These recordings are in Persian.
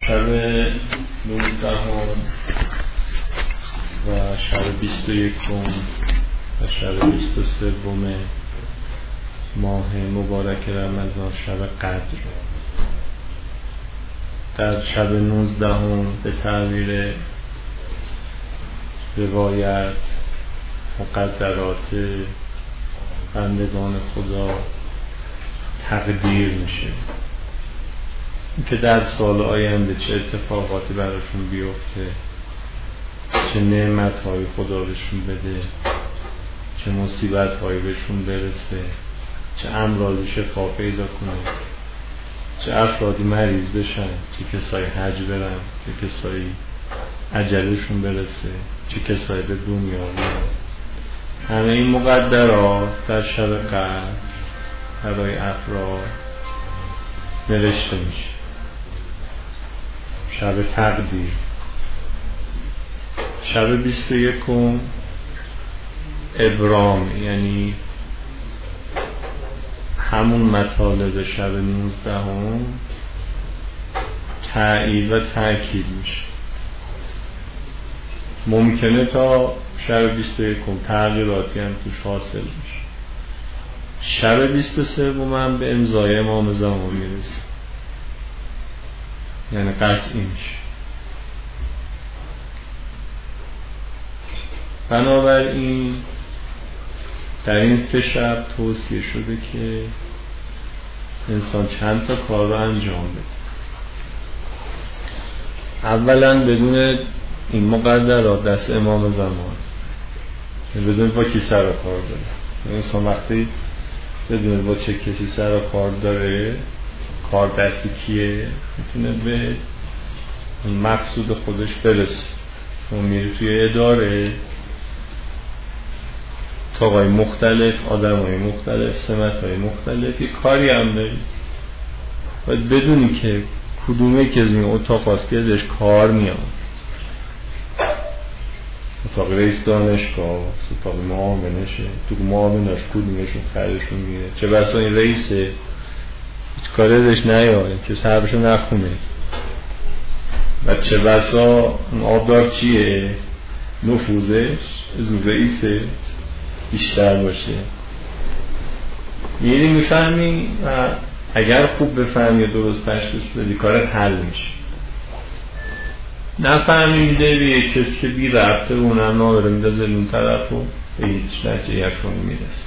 شب 19 و شب 21 و شب 23 ماه مبارک رمضان، شب قدر. در شب 19 به تعبیر روایت مقدرات بندگان خدا تقدیر میشه که در سال آینده چه اتفاقاتی براشون بیفته، چه نعمت‌های خدا بهشون بده، چه مصیبت‌هایی بهشون برسه، چه امراضی شفا پیدا کنه، چه افرادی مریض بشن، چه کسایی حج برن، چه کسایی اجلشون برسه، چه کسایی به دنیا بیان. همه این مقدرات در شب قدر برای افراد نوشته میشه. شب تقدیر. شب 21 ابرام، یعنی همون مطالب شب 19 تأیید و تأکید میشه. ممکنه تا شب 21 تغییراتی هم توش حاصل میشه. شب 23 هم به امضای امام زمان میرسه، یعنی قطعی میشه. بنابراین در این 3 شب توصیه شده که انسان چند تا کار رو انجام بده. اولا بدون این مقدرات دست امام زمان، بدون با کی سر و کار داره. انسان وقتی بدون با چه کسی سر و کار داره، کار دستی کیه، میتونه به مقصود خودش برسه. شما میری توی اداره، طاقای مختلف، آدمای مختلف، سمت‌های مختلف، یک کاری هم داری، باید بدونی که کدومه که از این اتاق هست که ازش کار میاد. اتاق رئیس دانشگاه، اتاق معاونشه، تو معاونش کدومشون خیلیشون میره. چه بسا این رئیسه هیچ کاری ازش نیاره که صحبشو نخونه، و چه بسا اون آبدار چیه نفوذش از اون رئیسه بیشتر باشه. میری میفهمی و اگر خوب بفهمی و درست تشخیص بدی کارت حل میشه. نفهمی میده یک کسی که بی ربطه اونم نادره میدازه اون طرف و به هیچ نتیجه میرسه.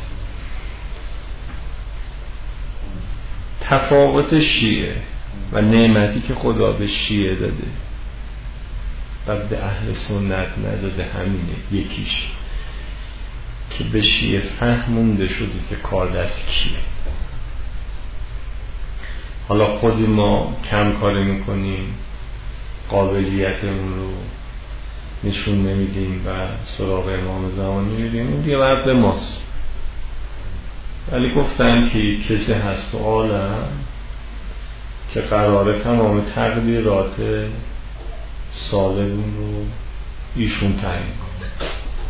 تفاوت شیعه و نعمتی که خدا به شیعه داده و به اهل سنت نداده همینه. یکیش که به شیعه فهمونده شده که کار دست کیه. حالا خودی ما کم کاری میکنیم، قابلیتمون رو نشون نمیدیم و سراغ امام زمان میدیم، اون دیگه مرد ماست. ولی گفتن که کسی هست تو عالم که قراره تمام تقدیرات سالمون رو ایشون تعیین کنه.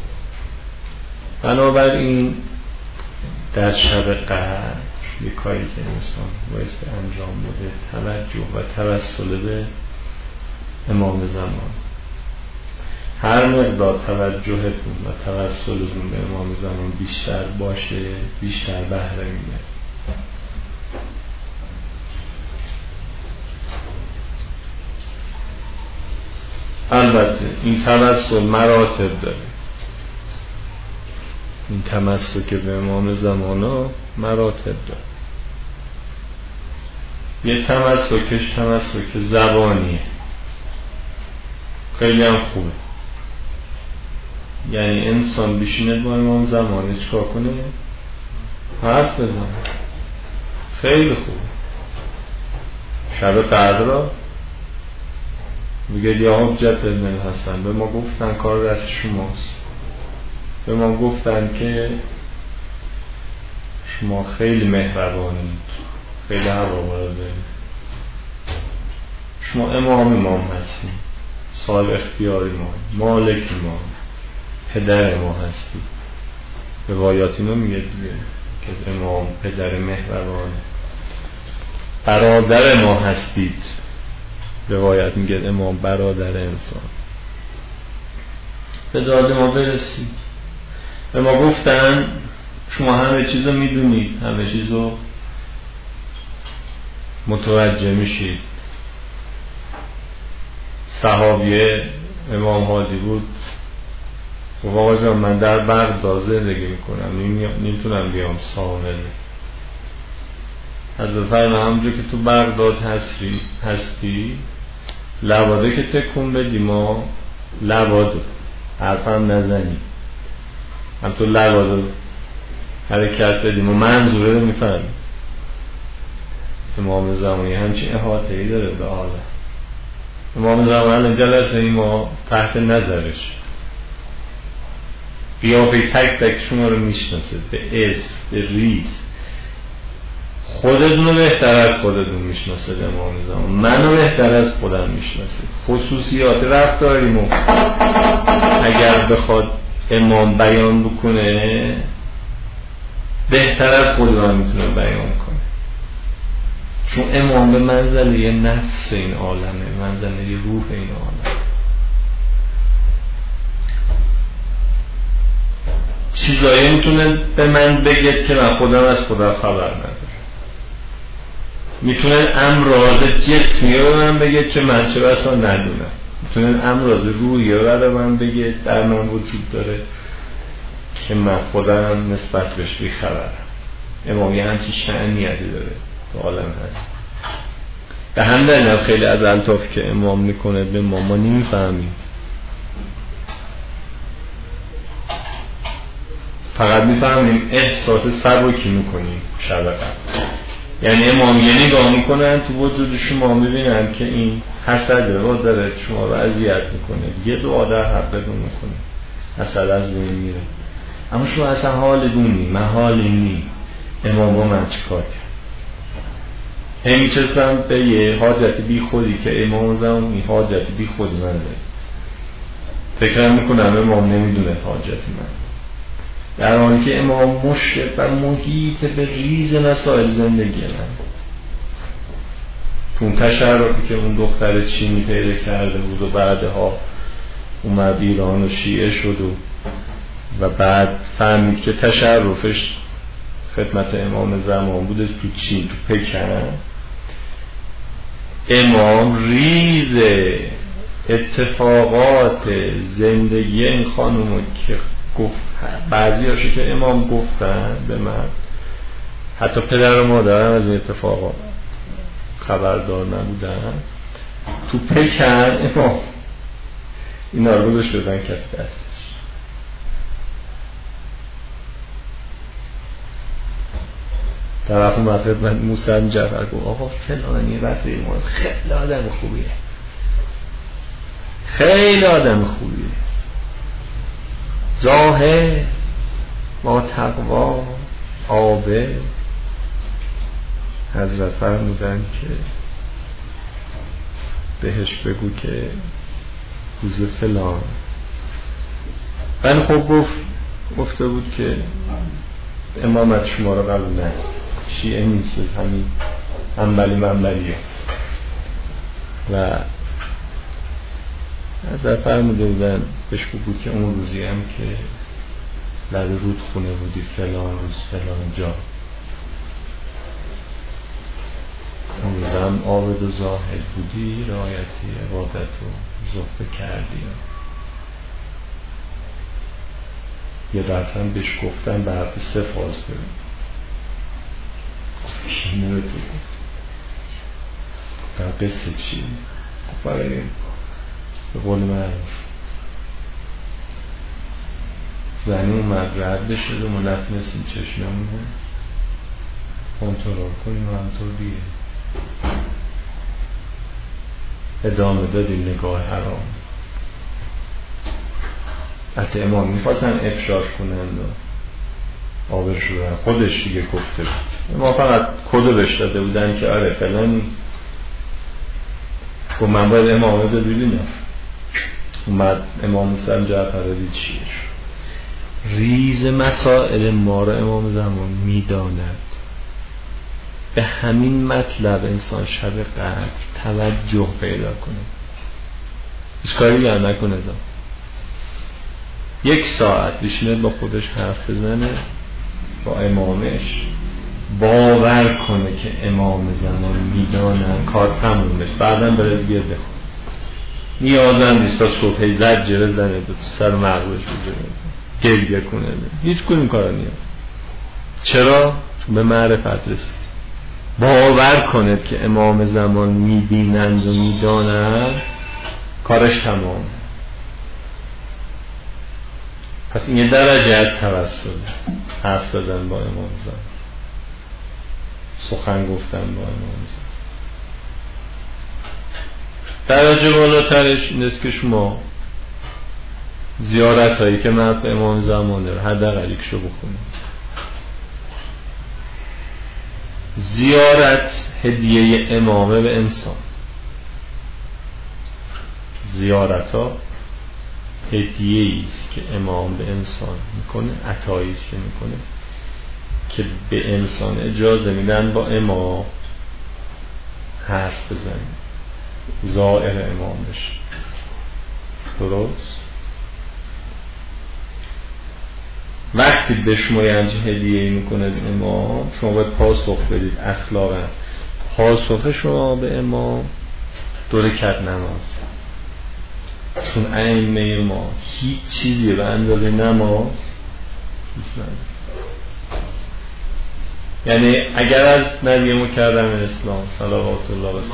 بنابراین در شب قدر یک کاری که انسان بایستی انجام بده توجه و توسل به امام زمان. هر مقدار توجهتون و توسلتون به امام زمان بیشتر باشه، بیشتر بهره میبرید. البته این توسل مراتب داره. این تمسک به امام زمان ها مراتب داره. یه تمسک زبانیه، خیلی هم خوبه. یعنی انسان بشینه با امام زمان چیکار کنه؟ حرف بزنه. خیلی خوبه. شب قدر میگه یا حجت ابن الحسن، به ما گفتن کار دست شماست، به ما گفتن که شما خیلی مهربانید، خیلی هواباره دارید، شما امام هستید، صاحب اختیار ما، مالک ما، پدر ما هستید. روایات اینو میگه دیگه که امام پدر مهربانه. برادر ما هستید، روایت میگه امام برادر انسان. به داد ما برسید. به ما گفتن شما همه چیزو میدونید، همه چیزو متوجه میشید. صحابیه امام هادی بود، خب آقا جان من در بغداد زندگی میکنم، نمیتونم بیام سامره. حضرت همونجا که تو بغداد هستی لباده که تکون بدی ما لباده حرفم نزنی، هم تو لباده حرکت بدیم و منظوره رو میفهمی. امام زمانی همچین احاطه‌ای داره به عالم. امام زمان جلسه ای ما تحت نظرش، قیافه تک تک شما رو میشناسه به اسم به ریز. خودتون رو بهتر از خودتون میشناسه امام زمان، منو بهتر از خودم میشناسه. خصوصیات رفتاریمو اگر بخواد امام بیان بکنه بهتر از خود من میتونه بیان کنه، چون امام به منزله نفس این عالمه، منزله روح این عالم. چیزایی میتونه به من بگه که من خودم از خودم خبر ندارم. میتونه امراض جسمی رو من بگه که من چه بسا ندونم. میتونه امراض روحی رو به من بگه در من وجود داره که من خودم نسبت بهش بیخبرم. امام یه همچی شأنیتی داره تو عالم هست. به هم دلیل خیلی از الطافی که امام میکنه به ما نمیفهمیم، فقط میفهمیم احساس سبکی میکنیم شبقه. یعنی امام یه نگاه میکنن تو وجود شما میبینن که این حسده رو داره شما رو اذیت میکنه، یه دعا در حقتون میکنه، حسد از بین میره، اما شما اصلا حال دونی من حالی نی. امام با من چیکار کرد؟ همی چستم به یه حاجت بی خودی که امام زمان این حاجت بی خودی من داره. فکر میکنم امام نمیدونه حاجت من، در حالی که امام مشرف و محیط به ریز مسائل زندگی من. اون تشرفی که اون دختر چینی پیدا کرده بود و بعدها اومد ایران و شیعه شد و بعد فهمید که تشرفش خدمت امام زمان بوده تو چین، تو پکن. امام ریز اتفاقات زندگی این خانومو که گفت، بعضی هاشو که امام گفتن به من، حتی پدر و مادرم از این اتفاقات خبردار نبودن، تو پکن امام اینا رو گذاشته بودن کف دستش. طرف اومد خدمت موسی جعفر گفت آقا فلانی رفیق ما خیلی آدم خوبیه، خیلی آدم خوبیه، زاهد با تقوا عابد. حضرت فرمودن که بهش بگو که روز فلان. من خب گفته بود که امامت شما رو قبول نه، شیعه نیست، همین منبلیه. و حضرت فرموده بودن بهش بگو که اون روزی هم که لب رود خونه بودی فلان روز فلان جا، اون روز هم عابد و زاهد بودی، رعایتی عبادت و زهد کردی. یه درس هم بهش گفتن به حرف 3 فاز بریم. کی نوه تو در قصه چی؟ برای به قول معروف زنی اومد رد بشه و ما نتونستیم چشممون رو کنترل کنیم و همطور دیگه ادامه دادیم نگاه حرام. حتی امام میخواستن افشاش کنند و آبرش رو خودش دیگه گفته بود، ما فقط کدو بهش داده بودن که آره فلانی. خب من باید امامه رو ببینم. اومد امام موسی جعفر دید چیه ریز مسائل ما رو امام زمان میداند. به همین مطلب انسان شب قدر توجه پیدا کنه، هیچ کاری هم نکنه، 1 ساعت بشینه با خودش حرف بزنه با امامش، باور کنه که امام زمان میدانن، کار تموم بشه، بعدا بره دیگه بخواد. نیازم نیست تا صبح زجر زنه تو سر مغزش بزنه گریه کنه، هیچ کنیم کارا نیاز. چرا؟ چون به معرفت رسید. باور کنه که امام زمان میبینند و میدانند، کارش تمام. پس این یه درجه از توسل، حرف زدن با امام زمان، سخن گفتن با امام زمان. درجه بالاترش این است که شما زیارت هایی که مرد به امام زمان داره حداقل یکشو بکنید. زیارت هدیه امامه به انسان. زیارت ها هدیه است که امام به انسان میکنه، عطایی است که میکنه که به انسان اجازه میدن با امام حرف بزنه، زائر امام بشه. درست؟ وقتی به شما یه همچین هدیه میکنه به امام، شما باید پاسخ بدید. اخلاقا پاسخ شما به امام 2 رکعت نماز، چون ائمه ما هیچ چیزی به اندازه نماز یعنی اگر از نبی مکرم اسلام صلوات الله و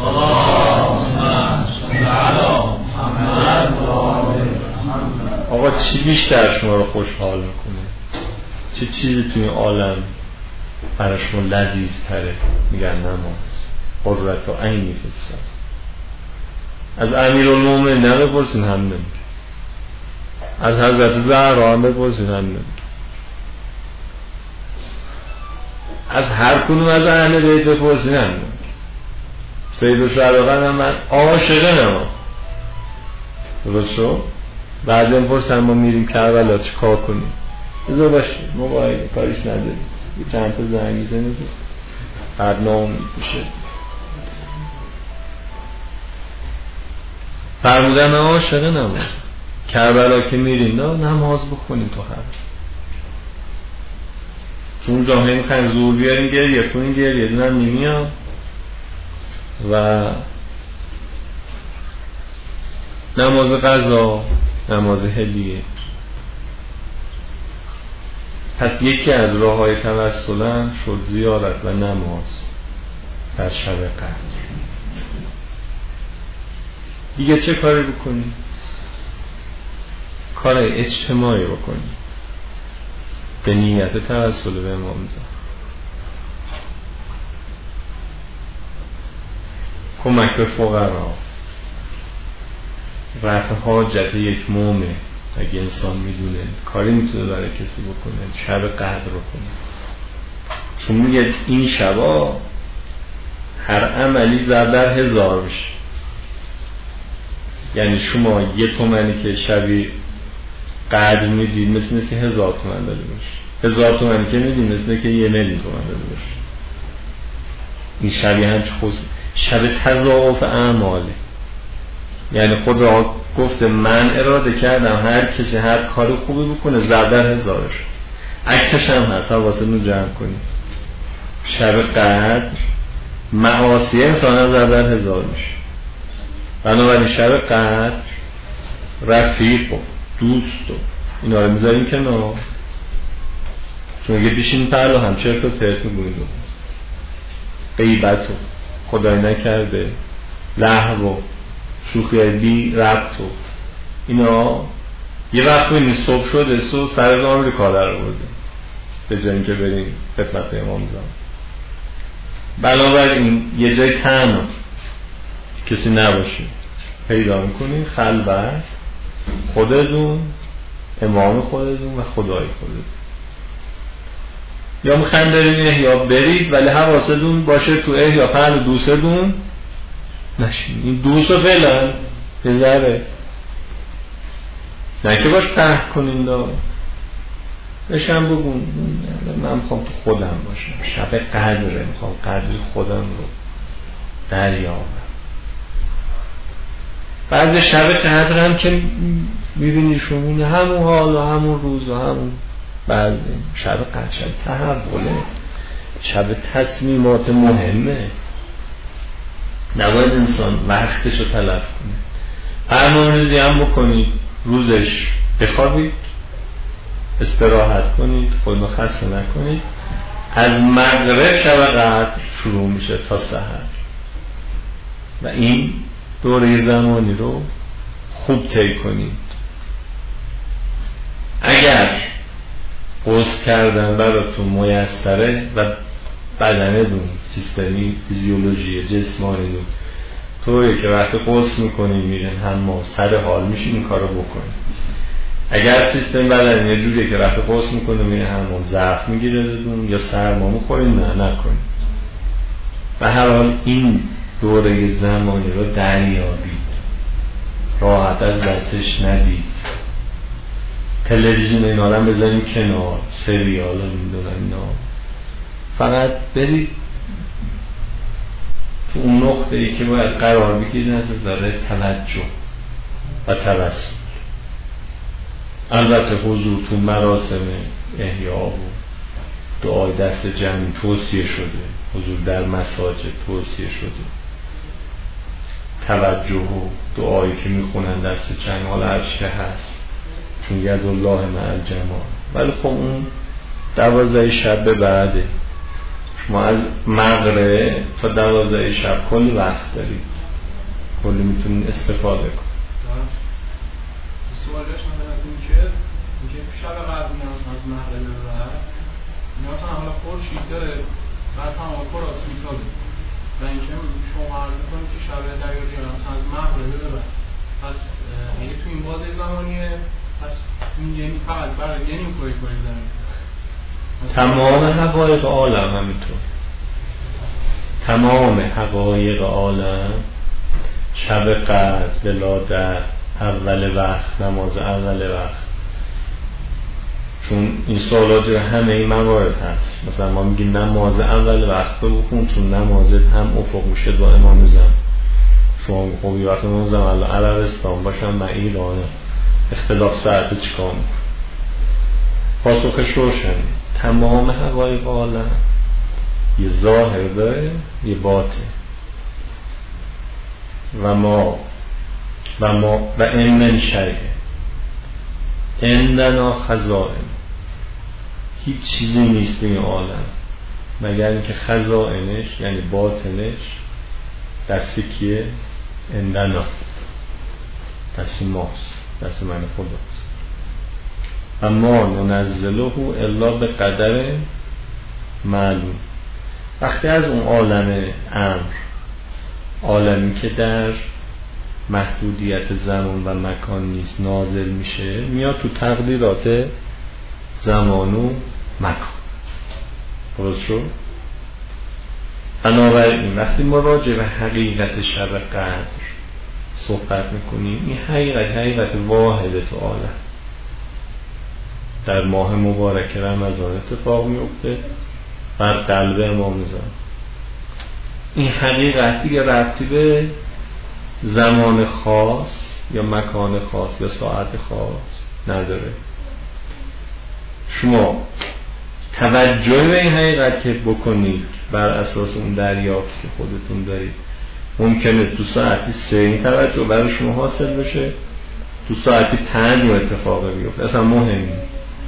آقا چی بیشتر شما رو خوشحال میکنه؟ چه چیزی توی عالم برای شما لذیذ تره؟ میگن نماز. قرة عینی فی الصلاة. از امیرالمومنین هم بپرسین، هم نمیگه. از حضرت زهرا هم بپرسین، هم نمیگه. از هر کنون از اهل بیت بپرسین، هم نمیگه. سید الشهداء هم من عاشق نماز. درست شد؟ بعضی هم پرسن ما میریم کربلا چه کار کنیم؟ بذار باشه، موبایل کاریش نداریم، یه چند تا زنگ زنید هر نام میپوشه. فرمودن من عاشق نماز. کربلا که میریم نماز بخونیم تو هر چون جامعه میخواین زور بیاریم گریه کنیم، گریه دونم نمیام و نماز قضا، نماز هدیه. پس یکی از راه های توسلم شد زیارت و نماز در شب قدر. دیگه چه کاری بکنی؟ کار اجتماعی بکنی به نیت توسل به امام زمان. کمک به فقرا، رفع حاجت یک مومن. اگه انسان میدونه کاری میتونه برای کسی بکنه، شب قدر رو کنه. چون میگه این شبا هر عملی ضرب در 1000 بشه. یعنی شما 1 تومنی که شبی قدر میدید مثل که 1000 تومن داده باشه. 1000 تومنی که میدید مثل که 1,000,000 تومن داده باشه. این شبی هم خود شب تضاعف اعماله. یعنی خدا گفته من اراده کردم هر کسی هر کار خوبی بکنه ضرب در 1000ش. عکسش هم هست، حواستون جمع کنید. شب قدر معاصی انسان هم ضرب در 1000 میشه. بنابراین شب قدر رفیق و دوست و اینا رو میذاریم کنار، چون اگه بیشین پرلو هم چرت و پرت میگوید و غیبت و خدای نکرده لهو و شوخی بی ربط و اینا یه وقت بینید صبح شده سر از آمریکا در آورده به جایی که بریم خدمت امام زمان. بنابراین یه جای تنها کسی نباشه پیدا میکنین، خلوت، خودتون، امام خودتون و خدای خودتون. یا میخواین برید احیا برید ولی حواستون باشه تو احیا پهلو دوستتون نشین. این دوست رو فعلا بذاره نه که باش قهر کنین دا بشم بگون من میخوام تو خودم باشم، شب قدره، میخوام قدر خودم رو دریابم. بعضی شب قدر هم که میبینی شمونه همون حال و همون روز و همون بعضی شب قدر شب تحوله، شب تصمیمات مهمه، نباید انسان وقتش رو تلف کنه. برنامه‌ریزی هم بکنید، روزش بخوابید، استراحت کنید، خودتون خسته نکنید. از مغرب شب قدر شروع میشه تا سحر و این دوره زمانی رو خوب طی کنید. اگر قصد کردن براتون میسره و بدنتون سیستمی فیزیولوژی جسمانی طوری که وقتی قصد میکنید میرین حمام سر حال میشین این کارو بکنید. اگر سیستم بدن یه جوریه که وقتی قصد میکنه میرین حمام ضعف میگیره دون یا سرما میخورین، نه نکنید. به هر حال این دوره زمانی رو دریابید، راحت از دستش ندید. تلویزیون اینا رو بذارید کنار، سریال رو میدونن اینا، فقط برید تو اون نقطه ای که باید قرار بگیرید از داره توجه و توسل. البته حضور تو مراسم احیا و دعای دست جمعی توصیه شده، حضور در مساجد توصیه شده، توجه و دعایی که میخونن دست جمعی حالا هرچی که هست، چون ید الله مع الجماعه. ولی خب اون 12 شب به بعده، شما از مغرب تا 12 شب کلی وقت دارید، کلی میتونید استفاده کنید. سوالش این که شب قبل از مغرب به بعد مثلا حالا خورشید داره بعد هم آکورات میتابه و اینکه شما عرض کنید که شب دریاری مثلا از مغرب به بعد، پس اگه تو این بازه زمانیه پس یعنی فقط برای یعنی کوی زمین تمام حقایق عالم همینطور، تمام حقایق عالم شب قدر ولادت اول وقت، نماز اول وقت، چون این سوالات رو همه این موارد هست. مثلا ما میگیم نماز اول وقت رو بخون، چون نمازت هم افق میشه با امام زم. شما خوبی وقت امام زم الان عربستان باشن من ایرانه، اختلاف ساعت چیکار میکنه؟ پاسخش روشن، تمام حقایق عالم یه ظاهر داره یه باطن و این من شیء عندنا خزائن، هیچ چیزی نیست به این عالم مگر اینکه خزائنش یعنی باطنش دست کیه؟ عندنا، دست ماست، دست من خداست. اما ننزله الا به قدر معلوم. وقتی از اون عالم امر، عالمی که در محدودیت زمان و مکان نیست نازل میشه، میاد تو تقدیرات زمان و مکان. درست شد؟ بنابراین وقتی ما راجع به حقیقت شب قدر صحبت میکنیم، این حقیقت واحده تو عالم. در ماه مبارک رمضان اتفاق میفته بر قلب امام زمان. این حقیقت دیگه ربطی به زمان خاص یا مکان خاص یا ساعت خاص نداره. شما توجه به این حقیقت که بکنید بر اساس اون دریافت که خودتون دارید، ممکنه تو ساعتی 3 این توجه برای شما حاصل بشه، تو ساعتی 5 اتفاق بیفته، اصلا مهم نیست.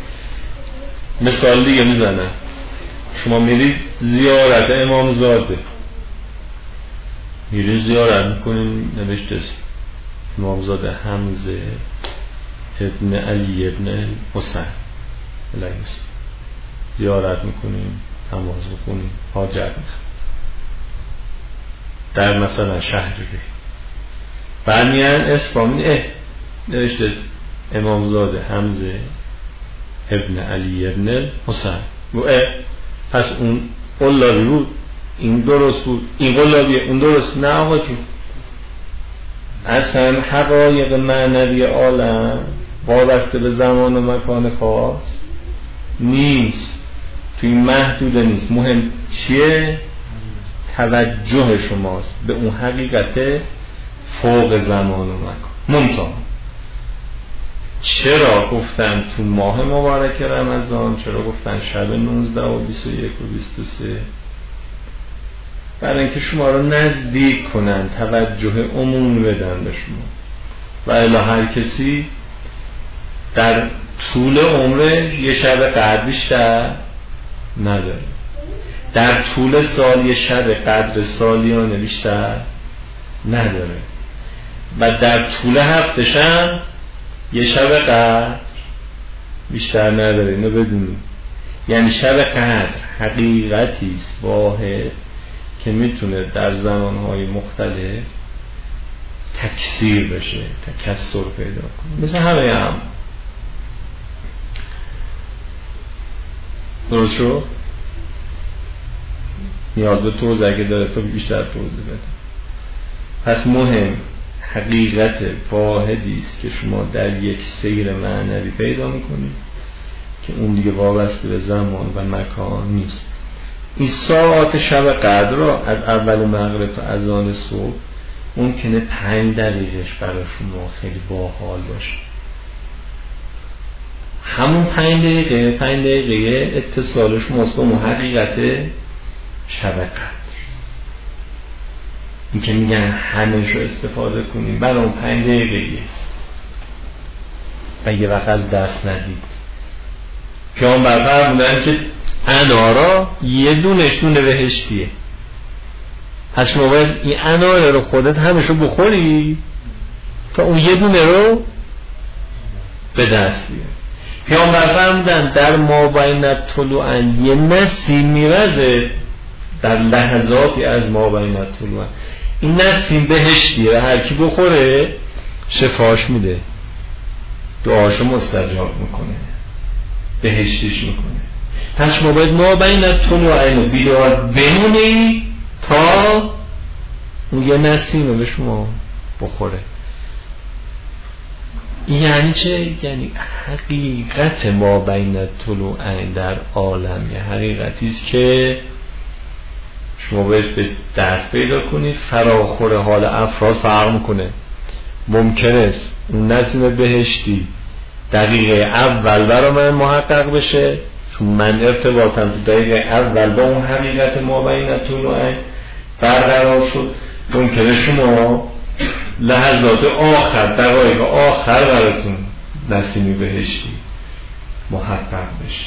مثال دیگه میزنم، شما میرید زیارت امام زاده، میرید زیارت میکنین، نوشته امام زاده حمزه ابن علی ابن حسین علیه السلام، زیارت میکنین، نماز بخونین، حاجت میکنین در مثلا شهر ری، بعد میان اسفامین نوشته امام زاده حمزه ابن علی ابن حسین، پس اون قلابی بود، این درست بود، این قلابیه، اون درست. نه آقا جون، اصلا حقایق معنوی عالم وابسته به زمان و مکان خاص نیست، توی محدوده نیست. مهم چیه؟ توجه شماست به اون حقیقت فوق زمان و مکان. ممتاز چرا گفتن تو ماه مبارک رمضان؟ چرا گفتن شب 19 و 21 و 23؟ برای اینکه شما رو نزدیک کنن، توجه عمومی بدن به شما. و الا هر کسی در طول عمره یه شب قدر بیشتر نداره، در طول سال یه شب قدر سالیانه بیشتر نداره، و در طول هفته‌ش هم یه شب قدر بیشتر نداره. اینو بدونید. یعنی شب قدر حقیقتی است واحد که میتونه در زمانهای مختلف تکثیر بشه، تکثر پیدا کنه، مثل همه هم. درست شد؟ نیاز به توضیح اگه داره تو بیشتر توضیح بده. پس مهم حقیقت واحدی است که شما در یک سیر معنوی پیدا میکنید که اون دیگه وابسته به زمان و مکان نیست. این ساعات شب قدر را از اول مغرب تا اذان صبح ممکنه 5 دقیقهش برای شما خیلی باحال باشه. همون 5 دقیقه اتصالش ماست با اون حقیقت شب قدر. این که میگن همه شو استفاده کنیم برای اون 5 دقیقه است و یه وقت از دست ندید. پیامبر فرمودن که انارا یه دونش دونه بهشتیه. پس شما باید این انار رو خودت همشو بخوری تا اون یه دونه رو به دست بیاری. پیامبر فرمودن در مابین طلوعن یه نسیم میرزه در لحظاتی از مابین طلوعن. این نسیم بهشتیه و هر کی بخوره شفاش میده، دعاشو مستجاب میکنه، بهشتیش میکنه. پس شما باید مابین طلوعن رو بیدار بمونی تا اون یه نسیم رو به شما بخوره. یعنی چه؟ یعنی حقیقت ما بین طلوعین در عالم یه حقیقتی است که شما باید به دست پیدا کنید. فراخور حال افراد فرق میکنه. ممکن است اون نسیم بهشتی دقیقه اول برای من محقق بشه چون من ارتباطم تو دقیقه اول با اون حقیقت ما بین طلوعین برقرار شد. ممکنه شما لحظات آخر، دقایق آخر براتون نسیمی بهشتی محقق بشه.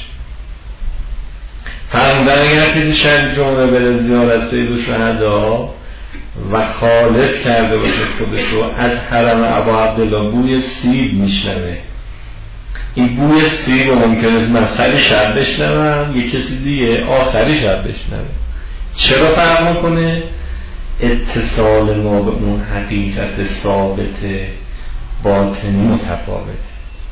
فرمودن اگر کسی شب جمعه بره زیارت سید الشهدا و خالص کرده باشه خودش رو، از حرم ابا عبدالله بوی سیب میشنوه. این بوی سیب ممکنه مثلی شب بشنوه، یک کسی دیگه آخری شب بشنوه. چرا فرق میکنه؟ اتصال ما به اون حقیقت ثابت باطنی متفاوته.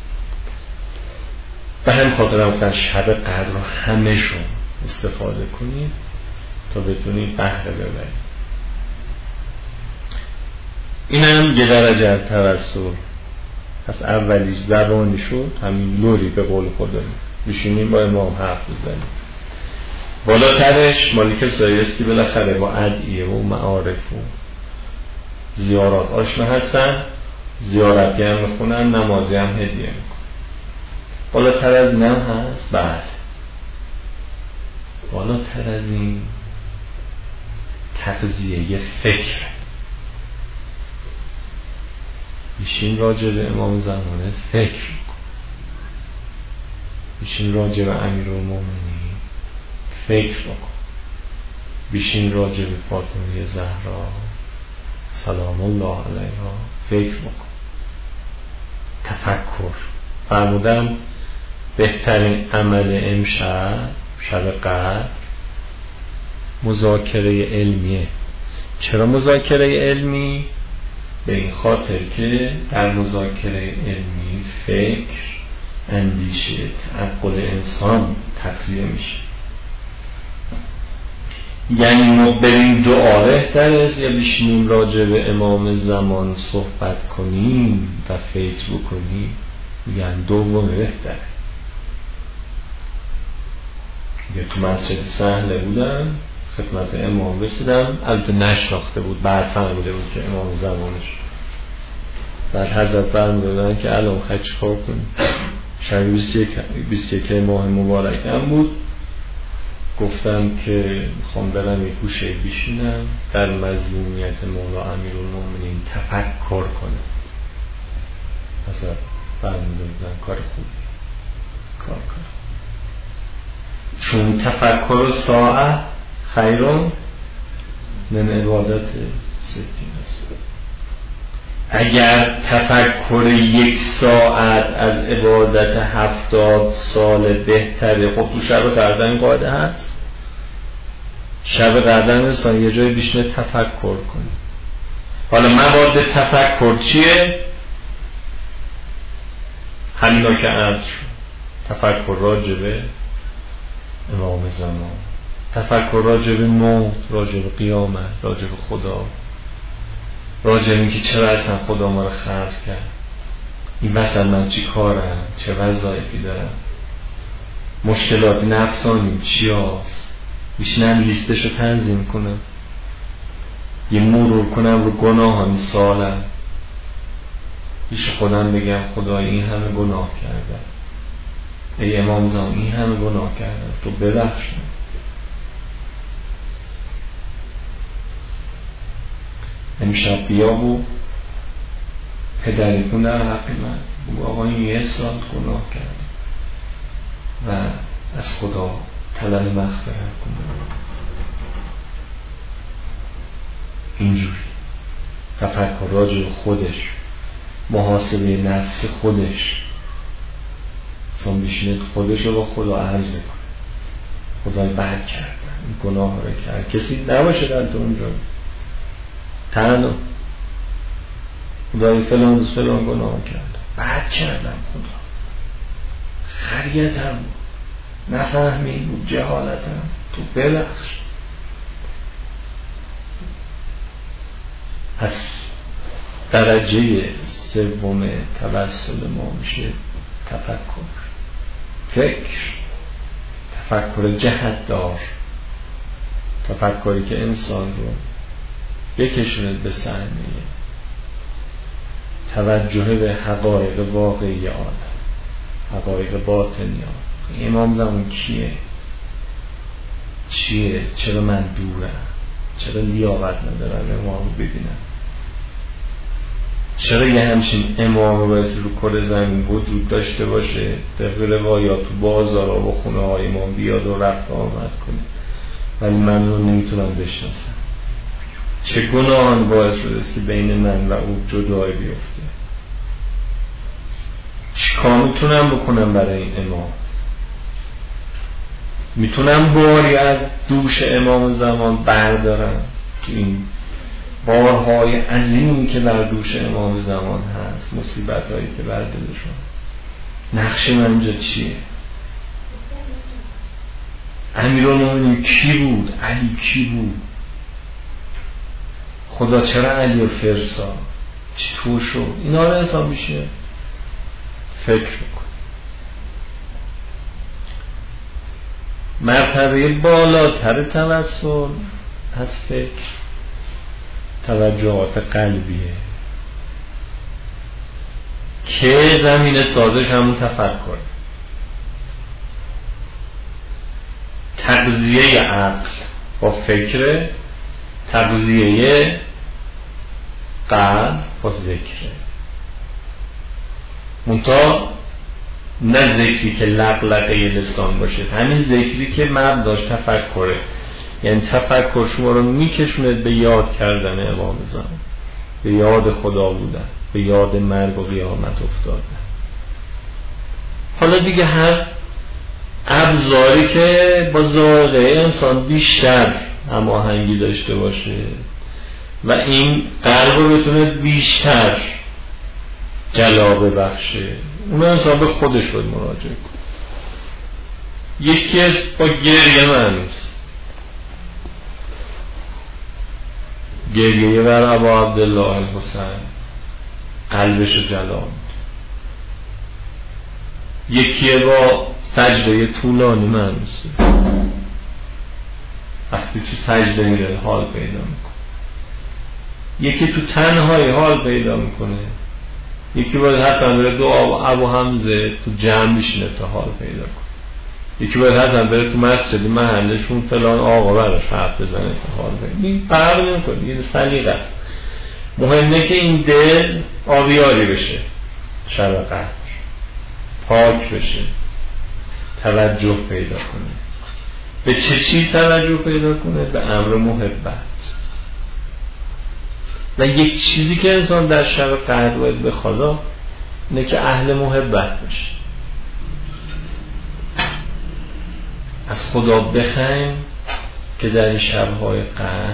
به هم خاطر گفتن شب قدر رو همه شون استفاده کنید تا بتونید بهره ببرید. این هم یه درجه از توسل. پس اولیش زبانی شد، همین لوری به قول خودم بشینیم با امام حرف بزنیم. بالاترش مالی کسایی است که بالاخره با ادعیه و معارف و زیارات آشنا هستن، زیارتی هم میخونن، نمازی هم هدیه میکنن. بالاتر از این هم هست؟ بله. بالاتر از این تغذیه یه فکر. بیشین راجع به امام زمانه فکر میکن، بیشین راجع به امیرالمومنین فکر بکن، بیشین راجع به فاطمه زهرا سلام الله علیها فکر بکن. تفکر. فرمودن بهترین عمل امشب شب قدر مذاکره علمیه. چرا مذاکره علمی؟ به این خاطر که در مذاکره علمی فکر، اندیشه، تعقل انسان تغذیه میشه. یعنی ما بریم دعا بهتر است یا بشینیم راجع به امام زمان صحبت کنیم و فکر بکنیم؟ یعنی دوم بهتره. دیگه تو مسجد سهله بودم، خدمت امام رسیدم، البته نشناخته بود، بعد فهمیده بود که امام زمانش. بعد حضرت فرمودن که الان خواهی چیکار کنیم؟ شب 21 ماه مبارک هم بود. گفتم که میخوام برم یک گوشه بشینم در مظلومیت مولا امیرالمومنین تفکر کنم. حضرت فرمودن کار خوبی، کار چون تفکر ساعت خیرون من عبادت 60 است. اگر تفکر 1 ساعت از عبادت 70 سال بهتره، خب تو شب قدر این قاعده هست. شب قدر انسان یه جای بیشتر تفکر کنه. حالا مواد تفکر چیه؟ همینا که عرض شد. تفکر راجبه امام زمان، تفکر راجبه موت، راجبه قیامت، راجبه خدا، راجع به اینکه چرا اصلا خدا ما رو خلق کرد، این وسط من چی کارم، چه وظایفی دارم، مشکلات نفسانی چی هست، میشنم لیستشو تنظیم کنم، یه مرور کنم رو گناهان سالم، پیش خودم بگم خدای این همه گناه کردم، ای امام زمان این همه گناه کردم، تو ببخشم. امشب بیا بود پدریتون در حق من بگو آقا این 1 سال گناه کرد و از خدا طلب مغفرت کنم. اینجوری تفکر راجع خودش، محاسبه نفس خودش، انسان بشینه خودش رو با خدا عرضه کنه، خدای بد کردم، این گناه رو کرد، کسی نباشه در تو اونجا تنها خدای فلان روز فلان گناه کردم، بد کردم، خدا خریتم بود، نفهمی بود، جهالتم، تو ببخش. پس درجه 3 توسل ما میشه تفکر، فکر، تفکر جهت دار، تفکری که انسان رو بکشونه به صحنه توجه به حقایق واقعی عالم، حقایق باطنی عالم. امام زمان چیه؟ چرا من دورم؟ چرا لیاقت ندارم امام رو ببینم؟ چرا یه همچین امام رو باید رو کره زمین وجود داشته باشه، طبق روایات تو بازارها و خونه های امام بیاد و رفت آمد کنه، ولی من رو نمیتونم بشناسم؟ چه گناهان باعث شده است که بین من و او جدایی بیفته؟ چیکار میتونم بکنم برای این امام؟ میتونم باری از دوش امام زمان بردارم که این بارهای عظیمی که بر دوش امام زمان هست، مصیبت هایی که بر دلشون، نقش من اینجا چیه؟ امیرالمومنین کی بود؟ علی کی بود؟ خدا چرا علی و فرسا چطور شد؟ اینا رو انسان میشه فکر میکنه. مرتبه بالاتر توسل از فکر توجهات قلبیه که زمین سازش همون تفکر، تغذیه عقل با فکر، تغذیه قلب با ذکر. منتها نه ذکری که لقلقه لسان باشه، همین ذکری که مبناش تفکره، یعنی تفکر شما رو میکشونه به یاد کردن امام زمان، به یاد خدا بودن، به یاد مرگ و قیامت افتادن. حالا دیگه هر ابزاری که با ذائقه انسان بیشتر هماهنگی داشته باشه و این قلب رو بتونه بیشتر جلا ببخشه، اون انسان به خودش باید مراجعه کنه. یکی است با گریه معنیست، گریه بر ابا عبدالله الحسین، قلبش جلا. یکی با سجده طولانی معنیسته. وقتی تو سجده میره حال پیدا میکنه. یکی تو تنهایی حال پیدا میکنه، یکی باید حتی بره دو ابو حمزه تو جمع میشینه تا حال پیدا کنه، یکی باید حتی بره تو مسجدی محلشون فلان آقا براش حرف بزنه تا حال پیدا. این فرق نمیکنه، یه سلیقه است. مهمه که این دل آبیاری بشه، شب قدر پاک بشه، توجه پیدا کنه. به چه چیز توجه پیدا کنه؟ به امر محبت. و یک چیزی که انسان در شب قدر باید به خدا اینه که اهل محبت بشه. از خدا بخوایم که در این شبهای قدر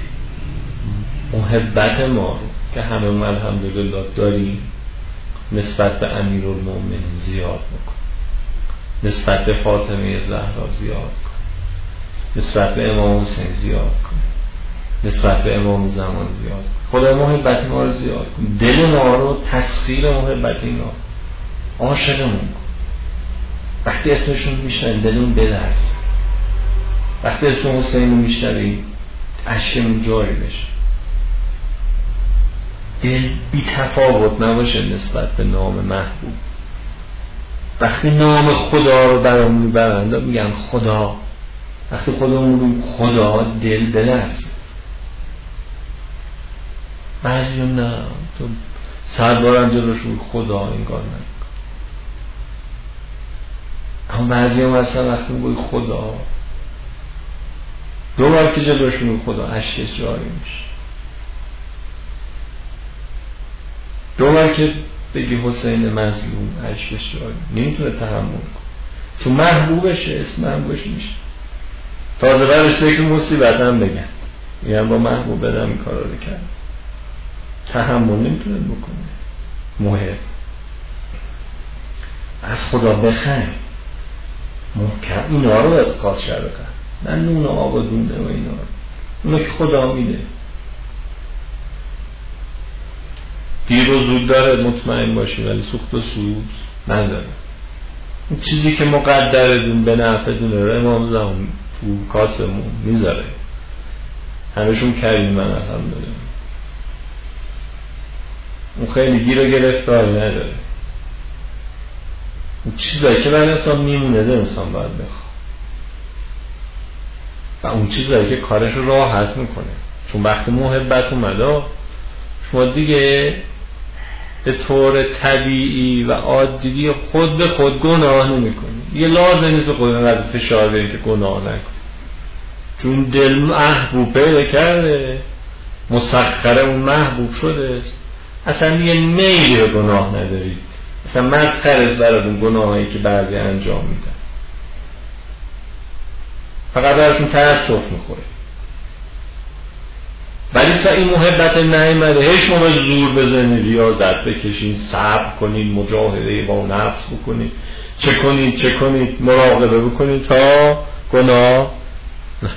محبت ما رو که همه ما الحمدلله داریم نسبت به امیرالمومنین زیاد بکن، نسبت به فاطمه زهرا زیاد کن، نسبت به امام حسین زیاد کن، نسبت به امام زمان زیاد کن. خدا محبت ما رو زیاد کن، دل ما رو تسخیر محبت اینا عاشقمون کن. وقتی اسمشون میشنویم دلمون بلرزه، وقتی اسم حسین رو میشنویم اشکمون جاری بشه، دل بی تفاوت نباشه نسبت به نام محبوب. وقتی نام خدا رو برامون میبرند میگن خدا، وقتی خودمون رو خدا دل بلرزه. بعضی نه تو سربارم جلوش روی خدا انگار نکن، اما بعضی هم اصلا وقتی میگوی خدا دو بار که جلوش روی خدا اشکش جاری میشه، دو بار که بگی حسین مظلوم اشکش جاری نمیتونه تحمل کن. تو محبوبشه، اسم محبوبش میشه. تازه برشته که مصیبت هم بگن یعنی با محبوب بدم این کار رو کرد، تحمل نمیتونه بکنه. محب از خدا بخوایم محکم اینا رو باید قاس شده کن، نه نون آب و دونه و اینا رو، اونا که خدا میده. دیر و زود داره مطمئن باشی، ولی سوخت و سوز نداره. این چیزی که مقدره دون به نفع دونه رو امام زمان تو کاسمون میذاره، همشون کریم من الحمدلله. اون خیلی گیر و گرفتاری نداره. اون چیزایی که برای انسان میمونه ده انسان باید بخواه، و اون چیزایی که کارش رو راحت میکنه. چون وقتی محبت اومده شما دیگه به طور طبیعی و عادی خود به خود گناه نمی کنی. یه لازم نیست به خود اینقدر فشار بدید که گناه نکنی، چون دل محبوب پیدا کرده، مسخره اون محبوب شده، اصلا یه میلی به گناه ندارید، اصلا مسخره است براتون گناهایی که بعضی انجام میدن، فقط براتون تأسف میخوره. ولی تا این محبت نیامده هیچ موقع زور بزنید، ریاضت بکشید، صبر کنید، مجاهده با نفس بکنید، چه کنید مراقبه بکنید تا گناه نکنید.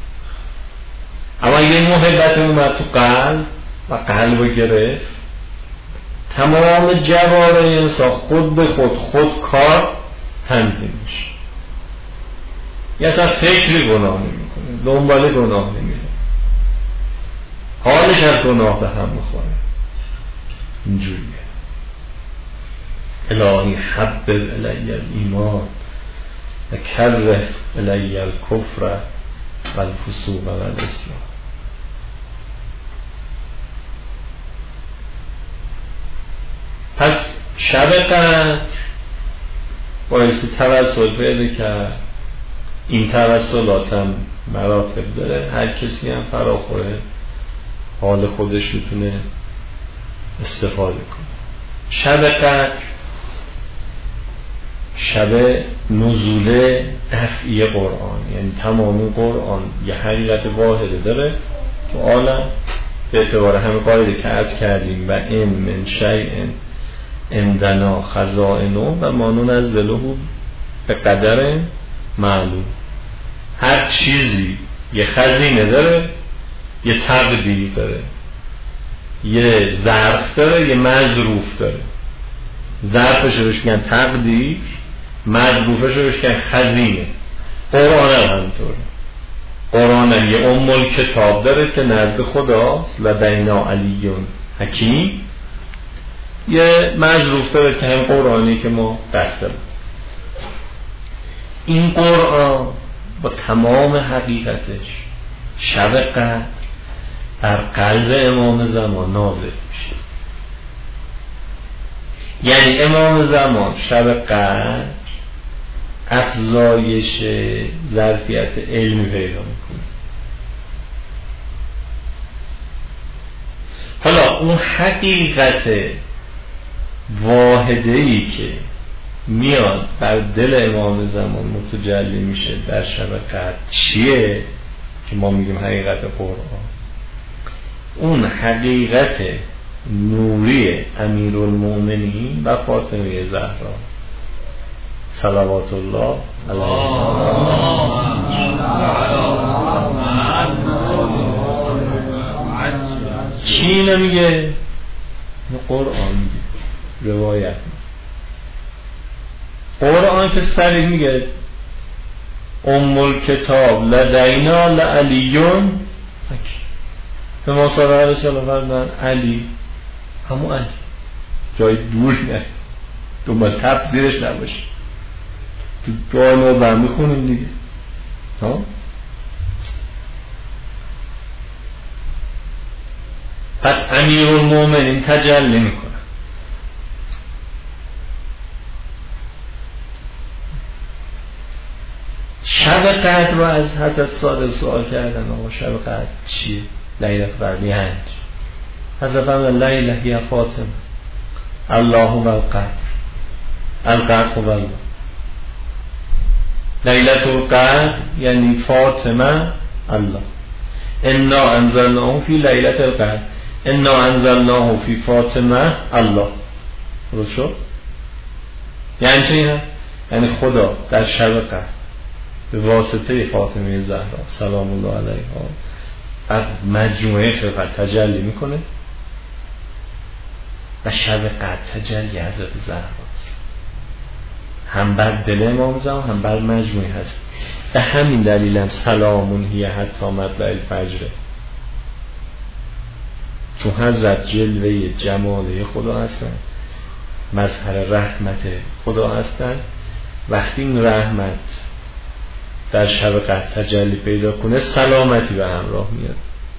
اما یه محبت اومد تو قلب و قلب گرفت، تمام جواره انسان خود به خود کار تنظیم میشه، یه اصلا فکری گناه نمیکنه، دنبال گناه نمیره، حالش از گناه به هم میخوره. اینجوریه. الهی حبب الی الایمان و کره الی الکفر و الفسوق و العصیان. پس شب قدر بایستی توسل پیدا کرد. این توسلات هم مراتب داره، هر کسی هم فراخوره حال خودش میتونه استفاده کنه. شب قدر شب نزول دفعی قرآن، یعنی تمام قرآن یه حقیقت واحده داره تو عالم به اعتبار همه قاعده که عرض کردیم، و این من شیء عندنا خزائنه و ما ننزله به قدر معلوم. هر چیزی یه خزینه داره، یه تقدیر داره، یه ظرف داره، یه مظروف داره. ظرفش روش میگن تقدیر، مظروفش رو بشکن خزینه. قرآن هم همینطوره. قرآن هم یه کتاب داره که نزد خداست، لدینا علیون حکیم. یه مظروف داره که هم قرآنی که ما دستم. این قرآن با تمام حقیقتش شب قدر بر قلب امام زمان نازل میشه. یعنی امام زمان شب قدر افزایش ظرفیت علمی پیدا میکنه. حالا اون حقیقت واحده‌ای که میاد بر دل امام زمان متجلی میشه در شب قدر چیه که ما میگیم حقیقت قرآن؟ اون حقیقت نوری امیرالمومنین و فاطمه زهرا صلوات الله علیها. کی نمیگه؟ قرآن میگه، روایت. قرآن که سریع میگه کتاب لدینا لعلیون حکیم. به ما صلی الله علیه وسلم فرمودن علی همون علی، جای دور نه، دنبال تفسیرش نباشه. تو جای ما برم میخونیم دیگه. پس امیرالمومنین تجلی میکنه. شب قدر رو از حضرت صادق سوال کردن آقا شب قدر چیه؟ لیلة قدر یعنی حضرت فرمودن لیلة هی فاطمه الله و القدر و الله. لیلة القدر یعنی فاطمه الله. انا انزلناه فی لیلة القدر انا انزلناه فی فاطمه الله. درست شد؟ یعنی چه؟ یعنی خدا در شب قدر به واسطه فاطمه زهرا سلام الله علیها بر مجموعه خلقت تجلی میکنه و شب قدر تجلی حضرت زهراست، هم بر دل امام زمان هم بر مجموعه هست. به همین دلیل هم سلامون هی حتی مطلع الفجر، چون حضرت جلوه جماله خدا هستن، مظهر رحمت خدا هستن. وقتی این رحمت در شب قدر تجلی پیدا کنه سلامتی به همراه میاد.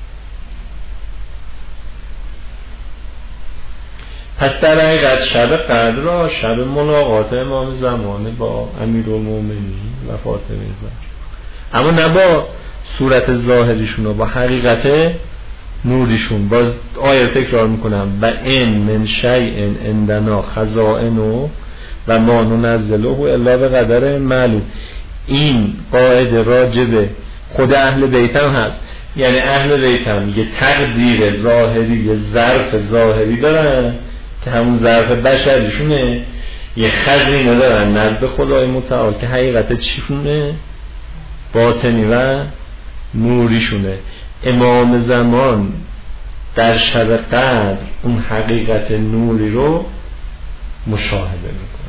پس در حقیقت شب قدر را شب ملاقات امام زمانه با امیرالمومنین و فاطمه زهرا، اما نه با صورت ظاهریشون و با حقیقت نوریشون. باز آیه تکرار میکنم و ان من شیء عندنا خزائن و ما ننزله الا بقدر معلوم. این قاعده راجبه خود اهل بیتم هست، یعنی اهل بیتم یه تقدیر ظاهری، یه ظرف ظاهری دارن که همون ظرف بشریشونه، یه خزینه دارن نزد خدای متعال که حقیقت چیشونه؟ باطنی و نوریشونه. امام زمان در شب قدر اون حقیقت نوری رو مشاهده میکنه.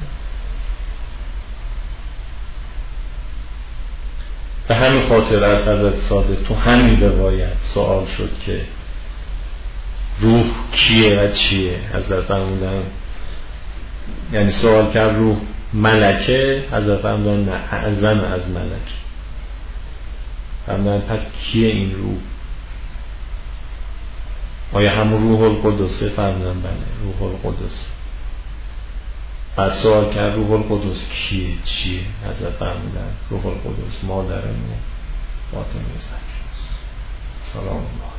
به همین خاطر از حضرت صادق تو همین روایت سوال شد که روح کیه و چیه. حضرت فرمودن، یعنی سوال کرد روح ملکه، حضرت فرمودن نه، اعظم از ملک. فرمودن پس کیه این روح؟ آیا همون روح القدسه؟ فرمودن بله روح القدس. بعد سوال کرد روح القدس کیه چیه؟ حضرت فرمودن روح القدس مادرمون فاطمه زهرا سلام الله.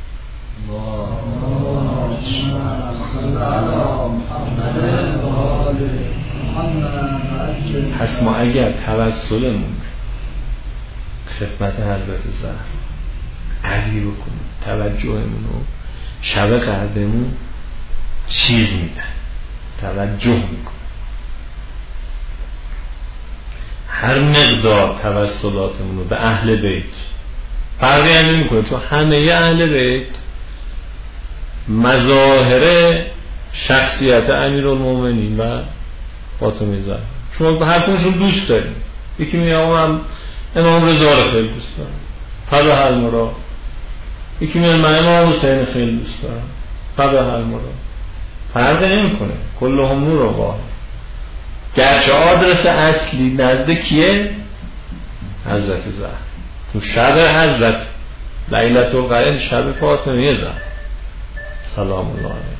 پس ما اگر توسلمون خدمت حضرت زهرا قوی بکنیم، توجهمون رو شب قدرمون چیز میدن، توجه میکن. هر مقدار توسلاتمون رو به اهل بیت فرقی نمیکنه، چون همه اهل بیت مظاهر شخصیت امیرالمومنین و فاطمه زهرا شما به هر کنشون دوست دارید. یکی میگه من امام رضا رو خیلی دوست دارم، فدا هر مراد. یکی میگه من امام حسین خیلی دوست دارم، فدا هر مراد. فرق نمیکنه، کلهم نور واحد. گرچه آدرس اصلی نزد کیه؟ حضرت زهرا. تو شب حضرت لیلة القدر، شب فاطمه زهرا سلام الله علیها.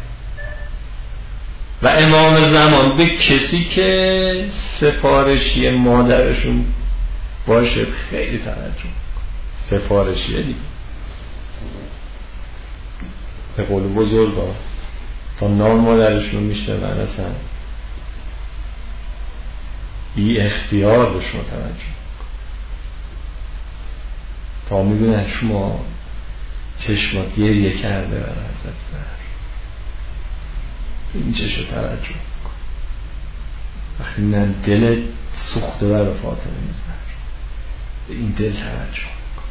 و امام زمان به کسی که سفارشی مادرشون باشه خیلی توجه، سفارشیه دیگه. به قول بزرگا تا نام مادرشون میشه و اصلا بی اختیار به شما توجه، تا میبینن شما چشمات گریه کرده برای حضرت زهرا، این چشم توجه کن. وقتی من دل سوخته برای فاطمه زهرا، به این دل توجه کن.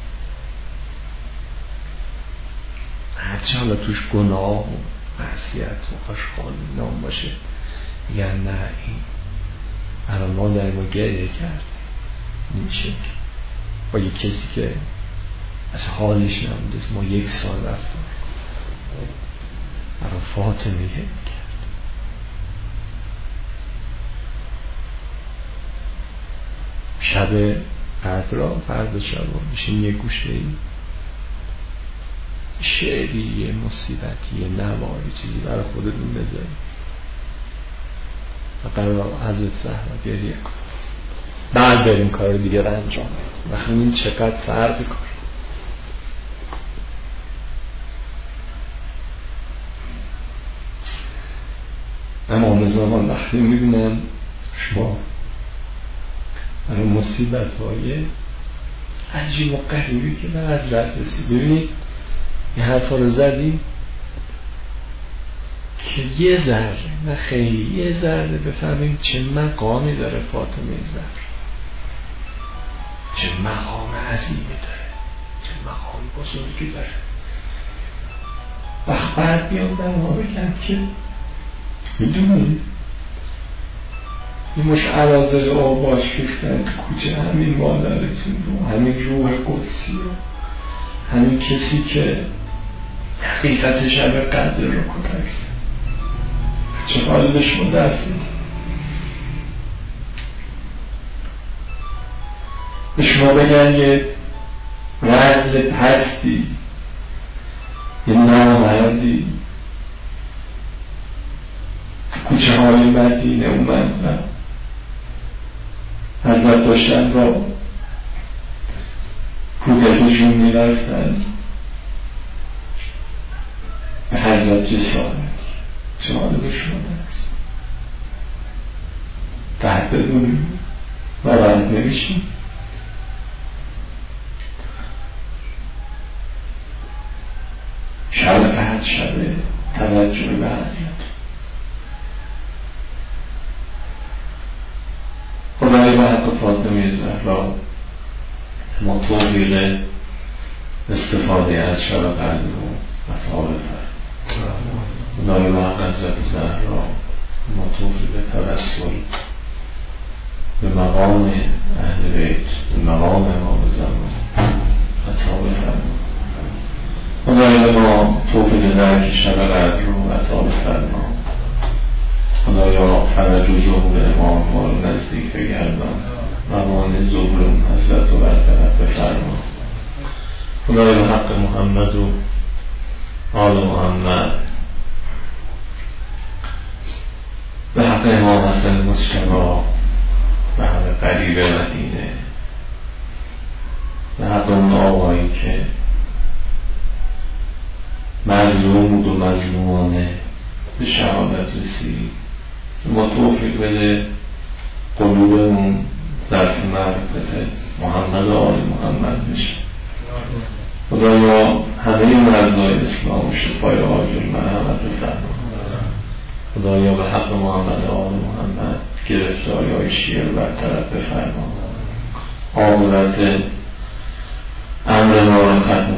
هرچه حالا توش گناه و معصیت و آشغال نام باشه، میگن نه این برای ما در ما گریه کرده. این شکل با یک کسی که از حالش نمونده، ما 1 سال رفتم برای فاطمه گریه کرد. شب قدر فردا شب میشین یه گوشه شعری، یه مصیبتی، یه نواری، چیزی برای خودتون بذارید و قرار حضرت زهرا گریه کن، بعد بریم کار دیگه رو انجام بدیم. و همین چقدر فرق کن. امام زمان وقتی میبینن شما برای مصیبت های عجیب و غریبی که به حضرت رسید، ببینید این حرفا رو زدیم که یه ذره، نه خیلی، یه ذره بفهمیم چه مقامی داره فاطمه زهرا، چه مقام عظیمی داره، چه مقام بزرگی داره. وقت بعد بیام در ما بگم که میدونید این مش عرازل آباش کشتن تو کوچه همین مادرتون رو، همین روح قدسی رو، همین کسی که حقیقت شب قدر رو کتکست، چه حال به شما دست میده. به شما بگن یه رزل پستی، یه نامردی کوچه های مدینه اومد و حضرت داشتن را کودکشون میرفتن به حضرت جسارت، چه حالا به شما دست بعد بدونیم و بعد نمیشیم. شب قدر شب توجه به حضرت. خدای به حق فاطمه زهرا ما توفیق استفاده از شب قدر رو عطا بفرمای. خدای به حق حضرت زهرا ما توفیق توسل به مقام اهل بیت، به مقام امام زمان عطا بفرمای. خدای به ما توفیق درک شب قدر رو عطا بفرمای. خدایا فرج و ظهور امام ما رو نزدیک بگردان، موانع ظهور حضرت رو برطرف بفرما. خدای به حق محمد و آل محمد، به حق امام حسن مجتبی، به حق قریب مدینه، به حق اون آقایی که مظلوم بود و مظلومانه به شهادت رسید، ما توفیق بده قلوبمون ظرف معرفت محمد و آل محمد میشه. خدایا همه مرزهای اسلام و شفای عاجل مرحمت بفرما. خدایا به حق محمد و آل محمد گرفتاری های شیعه برطرف بفرما. عاقبت امر ما رو ختم